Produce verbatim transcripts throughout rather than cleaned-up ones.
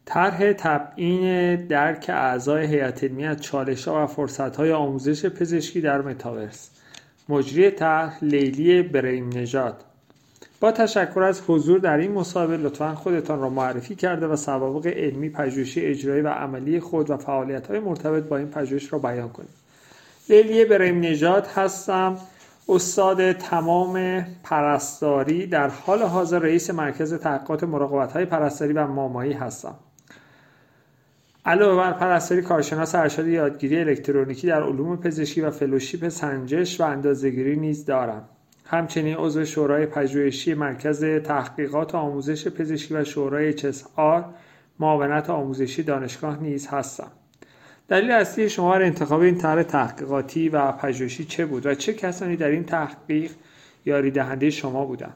طرح تبیین درک اعضای هیئت علمی از چالش‌ها و فرصت‌های آموزش پزشکی در متاورس. مجری طرح لیلی بریم نژاد. با تشکر از حضور در این مصاحبه لطفاً خودتان را معرفی کرده و سوابق علمی، پژوهشی، اجرایی و عملی خود و فعالیت‌های مرتبط با این پژوهش را بیان کنید. لیلی بریم نژاد هستم، استاد تمام پرستاری، در حال حاضر رئیس مرکز تحقیقات مراقبت‌های پرستاری و مامایی هستم. علاوه بر پرستاری، کارشناس ارشد یادگیری الکترونیکی در علوم پزشکی و فلوشیپ سنجش و اندازه‌گیری نیز دارم. همچنین عضو شورای پژوهشی مرکز تحقیقات آموزش پزشکی و شورای اچ اس آر معاونت آموزشی دانشگاه نیز هستم. دلیل اصلی شما برای انتخاب این طرح تحقیقاتی و پژوهشی چه بود و چه کسانی در این تحقیق یاری دهنده شما بودند؟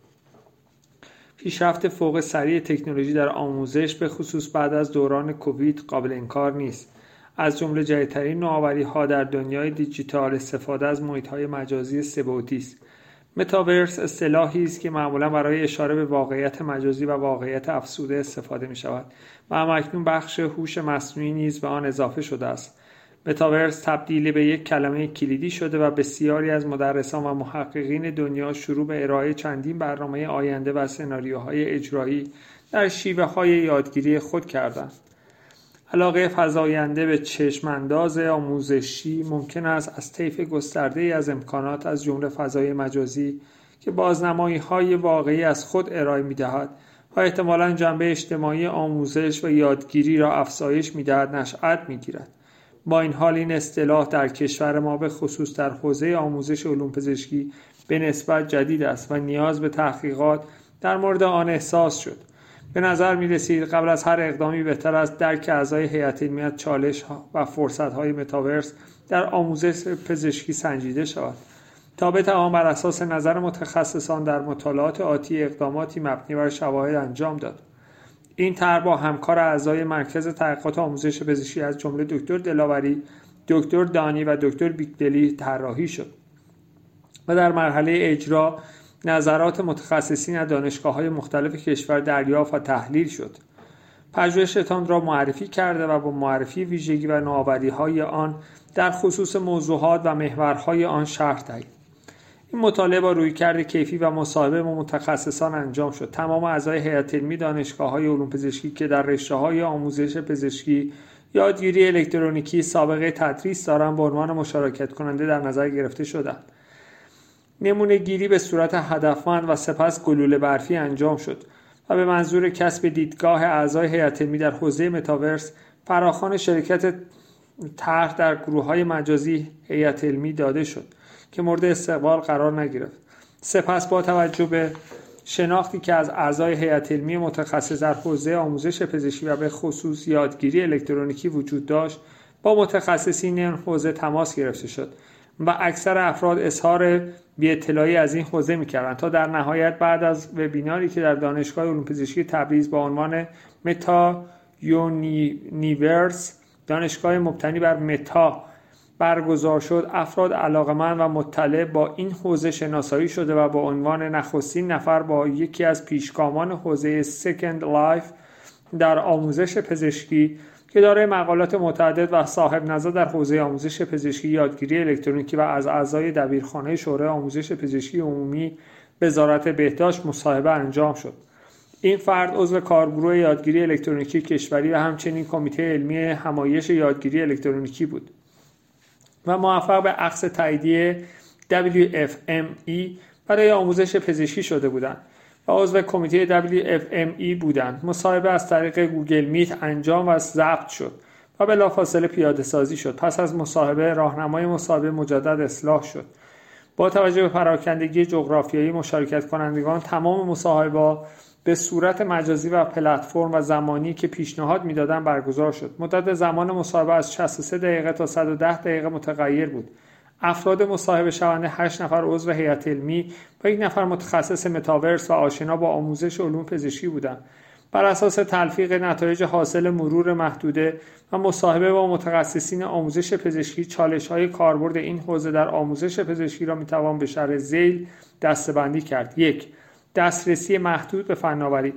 پیشرفت فوق سریع تکنولوژی در آموزش به خصوص بعد از دوران کووید قابل انکار نیست. از جمله جدیدترین نوآوری‌ها در دنیای دیجیتال استفاده از محیط‌های مجازی سه‌بعدی است. متاورس اصطلاحی است که معمولاً برای اشاره به واقعیت مجازی و واقعیت افزوده استفاده می‌شود و هم‌اکنون بخش هوش مصنوعی نیز به آن اضافه شده است. متاورس تبدیل به یک کلمه کلیدی شده و بسیاری از مدرسان و محققین دنیا شروع به ارائه چندین برنامه آینده و سناریوهای اجرایی در شیوه‌های یادگیری خود کردند. علاقه فزاینده به چشم‌انداز آموزشی ممکن است از طیف گسترده‌ای از امکانات از جمله فضای مجازی که بازنمایی‌های واقعی از خود ارائه می‌دهد و احتمالاً جنبه اجتماعی آموزش و یادگیری را افزایش می‌دهد نشأت می‌گیرد. با این حال این اصطلاح در کشور ما به خصوص در حوزه آموزش علوم پزشکی به نسبت جدید است و نیاز به تحقیقات در مورد آن احساس شد. به نظر می رسید قبل از هر اقدامی بهتر است درک اعضای هیئت علمی از چالش و فرصت های متاورس در آموزش پزشکی سنجیده شود تا بتوان بر اساس نظر متخصصان در مطالعات آتی اقداماتی مبنی بر شواهد انجام داد. این طرح با همکار اعضای مرکز تحقیقات آموزش پزشکی از جمله دکتر دلاوری، دکتر دانی و دکتر بیگدلی طراحی شد و در مرحله اجرا نظرات متخصصین از دانشگاه‌های مختلف کشور دریافت و تحلیل شد. پژوهشتان را معرفی کرده و با معرفی ویژگی و نوآوری‌های آن در خصوص موضوعات و محورهای آن شرح دهید. این مطالعه با رویکرد کیفی و مصاحبه با متخصصان انجام شد. تمام اعضای هیئت علمی دانشگاه‌های علوم پزشکی که در رشته‌های آموزش پزشکی، یادگیری الکترونیکی سابقه تدریس دارند به عنوان مشارکت کننده در نظر گرفته شدند. نمونه گیری به صورت هدفمند و سپس گلوله برفی انجام شد و به منظور کسب دیدگاه اعضای هیئت علمی در حوزه متاورس فراخوان شرکت طرح در گروه‌های مجازی هیئت علمی داده شد که مورد استقبال قرار نگرفت. سپس با توجه به شناختی که از اعضای هیئت علمی متخصص در حوزه آموزش پزشکی و به خصوص یادگیری الکترونیکی وجود داشت، با متخصصین این حوزه تماس گرفته شد و اکثر افراد اظهار بی‌اطلاعی از این حوزه می‌کردند تا در نهایت بعد از وبیناری که در دانشگاه علوم پزشکی تبریز با عنوان متا یونیورس دانشگاه مبتنی بر متا برگزار شد، افراد علاقه‌مند و مطلع با این حوزه شناسایی شده و با عنوان نخستین نفر با یکی از پیشگامان حوزه سکند لایف در آموزش پزشکی که دارای مقالات متعدد و صاحب نظر در حوزه آموزش پزشکی، یادگیری الکترونیکی و از اعضای دبیرخانه شورای آموزش پزشکی عمومی وزارت بهداشت مصاحبه انجام شد. این فرد عضو کارگروه یادگیری الکترونیکی کشوری و همچنین کمیته علمی همایش یادگیری الکترونیکی بود و موفق به اخذ تاییدیه دبلیو اف ام ای برای آموزش پزشکی شده بودند و عضو کمیته دبلیو اف ام ای بودند. مصاحبه از طریق گوگل میت انجام و ضبط شد و بلافاصله پیاده سازی شد. پس از مصاحبه راهنمای مصاحبه مجدد اصلاح شد. با توجه به پراکندگی جغرافیایی مشارکت کنندگان، تمام مصاحبه به صورت مجازی و پلتفرم و زمانی که پیشنهاد میدادند برگزار شد. مدت زمان مصاحبه از شصت و سه دقیقه تا صد و ده دقیقه متغیر بود. افراد مصاحبه شونده هشت نفر عضو هیئت علمی و یک نفر متخصص متاورس و آشنا با آموزش علوم پزشکی بودند. بر اساس تلفیق نتایج حاصل مرور محدوده و مصاحبه با متخصصین آموزش پزشکی، چالش‌های کاربرد این حوزه در آموزش پزشکی را می‌توان به شرح ذیل دسته‌بندی کرد. یک، دسترسی محدود به فناوری.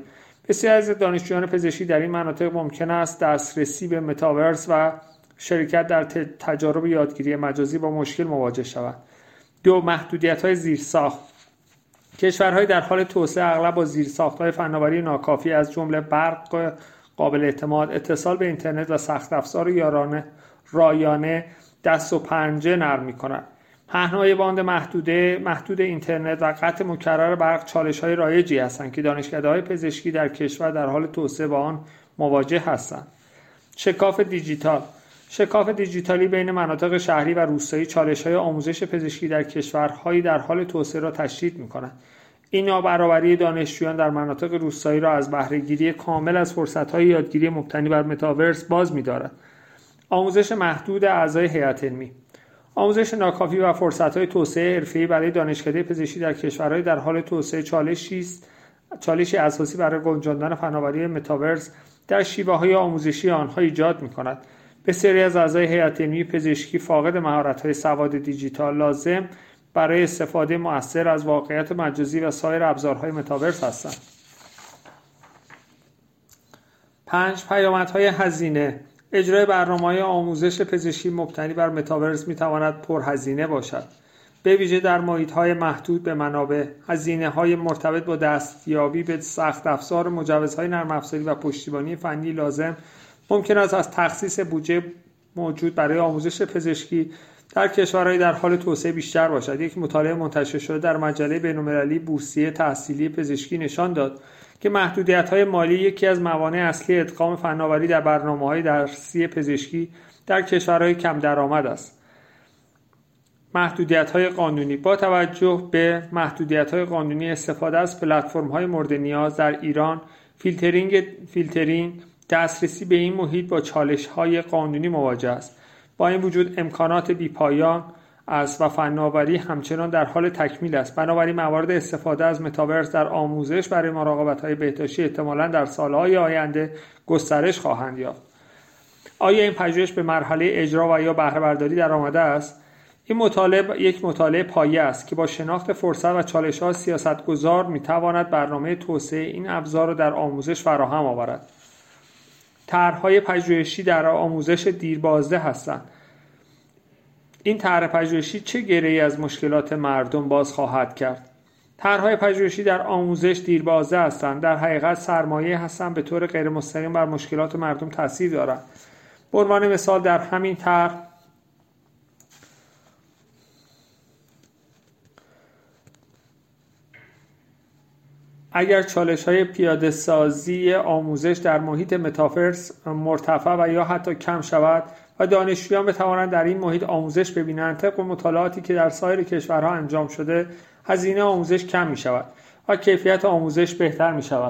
بسیاری از دانشجویان پزشکی در این مناطق ممکن است دسترسی به متاورس و شرکت در تجارب یادگیری مجازی با مشکل مواجه شوند. دو، محدودیت‌های زیرساخت. کشورهای در حال توسعه اغلب با زیرساخت‌های فناوری ناکافی از جمله برق قابل اعتماد، اتصال به اینترنت و سخت افزار یارانه رایانه دست و پنجه نرم می‌کنند. پهنای باند محدوده محدود اینترنت و قطع مکرر برق چالش‌های رایجی هستند که دانشکده‌های پزشکی در کشور در حال توسعه با آن مواجه هستند. شکاف دیجیتال. شکاف دیجیتالی بین مناطق شهری و روستایی چالش‌های آموزش پزشکی در کشورهای در حال توسعه را تشدید می‌کند. این نابرابری دانشجویان در مناطق روستایی را از بهره‌گیری کامل از فرصت‌های یادگیری مبتنی بر متاورس باز می‌دارد. آموزش محدود اعضای هیئت علمی. آموزش ناکافی و فرصت‌های توسعه حرفه‌ای برای دانشکده پزشکی در کشورهای در حال توسعه چالشی است چالشی اساسی برای گنجاندن فناوری متاورس در شیوه‌های آموزشی آنها ایجاد می‌کند. بسیاری از اعضای هیئت علمی پزشکی فاقد مهارت‌های سواد دیجیتال لازم برای استفاده مؤثر از واقعیت مجازی و سایر ابزارهای متاورس هستند. پنج، پیامدهای هزینه. اجرای برنامه‌های آموزش پزشکی مبتنی بر متاورس می‌تواند پرهزینه باشد، به ویژه در محیط‌های محدود به منابع. هزینه‌های مرتبط با دستیابی به سخت افزار، مجوزهای نرم افزاری و پشتیبانی فنی لازم ممکن است از تخصیص بودجه موجود برای آموزش پزشکی در کشورهای در حال توسعه بیشتر باشد. یک مطالعه منتشر شده در مجله بین‌المللی بورسیه تحصیلی پزشکی نشان داد که محدودیت‌های مالی یکی از موانع اصلی ادغام فناوری در برنامه‌های درسی پزشکی در کشورهای کم درآمد است. محدودیت‌های قانونی. با توجه به محدودیت‌های قانونی استفاده از پلتفرم‌های مورد نیاز در ایران، فیلترینگ فیلترینگ دسترسی به این محیط با چالش‌های قانونی مواجه است. با این وجود امکانات بی‌پایان است و فناوری همچنان در حال تکمیل است. بنابراین موارد استفاده از متاورس در آموزش برای مراقبت‌های بهداشتی احتمالاً در سال‌های آینده گسترش خواهند یافت. آیا این پژوهش به مرحله اجرا و یا بهره برداری در آمده است؟ این مطالعه یک مطالعه پایه است که با شناخت فرصت و چالش‌ها سیاستگزار می‌تواند برنامه توسعه این ابزار را در آموزش فراهم آورد. طرح‌های پژوهشی در آموزش دیربازده هستند. این طرح پژوهشی چه گره‌ای از مشکلات مردم باز خواهد کرد؟ طرح‌های پژوهشی در آموزش دیربازده هستند. در حقیقت سرمایه هستند به طور غیر مستقیم بر مشکلات مردم تاثیر دارند. به عنوان مثال در همین طرح اگر چالش‌های پیاده‌سازی آموزش در محیط متاورس مرتفع و یا حتی کم شود و دانشجویان بتوانند در این محیط آموزش ببینند، طبق مطالعاتی که در سایر کشورها انجام شده، هزینه آموزش کم می‌شود و کیفیت آموزش بهتر می‌شود.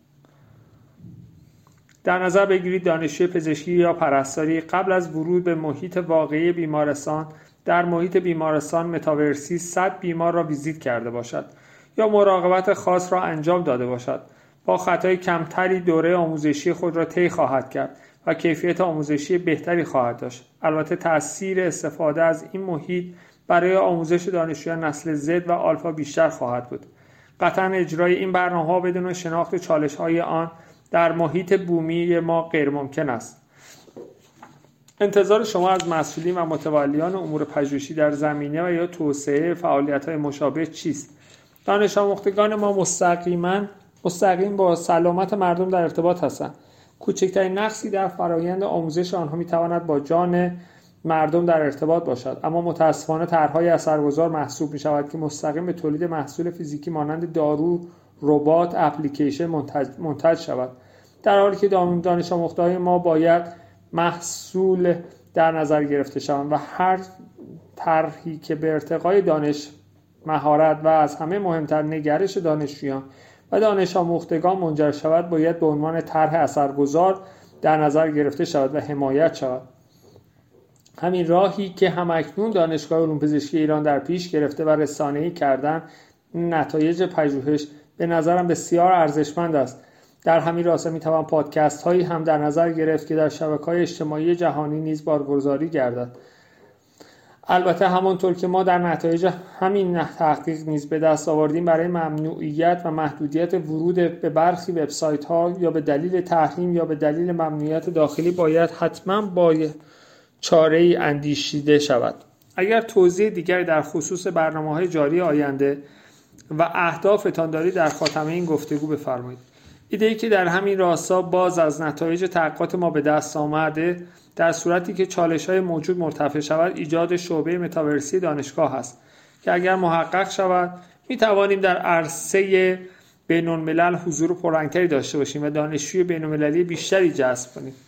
در نظر بگیرید دانشجوی پزشکی یا پرستاری قبل از ورود به محیط واقعی بیمارستان در محیط بیمارستان متاورسی صد بیمار را ویزیت کرده باشد یا مراقبت خاص را انجام داده باشد. با خطای کمتری دوره آموزشی خود را طی خواهد کرد و کیفیت آموزشی بهتری خواهد داشت. البته تأثیر استفاده از این محیط برای آموزش دانشجویان نسل زد و آلفا بیشتر خواهد بود. قطعاً اجرای این برنامه‌ها بدون شناخت چالش‌های آن در محیط بومی ما غیر ممکن است. انتظار شما از مسئولین و متولیان امور پژوهشی در زمینه و یا توسعه فعالیت‌های مشابه چیست؟ دانش آموختگان ما مستقیما مستقیم با سلامت مردم در ارتباط هستند. کوچکترین نقصی در فرایند آموزش آنها میتواند با جان مردم در ارتباط باشد، اما متاسفانه طرح‌های اثرگذار محسوب می‌شود که مستقیم به تولید محصول فیزیکی مانند دارو، ربات، اپلیکیشن منتج, منتج شود، در حالی که دانش آموخته‌های ما باید محصول در نظر گرفته شوند و هر طرحی که به ارتقای دانش، مهارت و از همه مهمتر نگرش دانشجویان و دانش آموختگان منجر شود باید به عنوان طرح اثرگذار در نظر گرفته شود و حمایت شود. همین راهی که همکنون دانشگاه علوم پزشکی ایران در پیش گرفته و رسانه‌ای کردن نتایج پژوهش به نظرم بسیار ارزشمند است. در همین راستا میتوان پادکست هایی هم در نظر گرفت که در شبکه‌های اجتماعی جهانی نیز بارگذاری گردد. البته همانطور که ما در نتایج همین تحقیق نیز به دست آوردیم، برای ممنوعیت و محدودیت ورود به برخی وبسایت‌ها یا به دلیل تحریم یا به دلیل ممنوعیت داخلی باید حتما با چاره‌ای اندیشیده شود. اگر توضیح دیگری در خصوص برنامه‌های جاری آینده و اهدافتان دارید در خاتمه این گفتگو بفرمایید. ایده‌ای که در همین راستا باز از نتایج تحقیقات ما به دست آمده، در صورتی که چالش‌های موجود مرتفع شود، ایجاد شعبه متاورسی دانشگاه است که اگر محقق شود می‌توانیم در عرصه بین‌الملل حضور پررنگ‌تری داشته باشیم و دانشجوی بین‌المللی بیشتری جذب کنیم.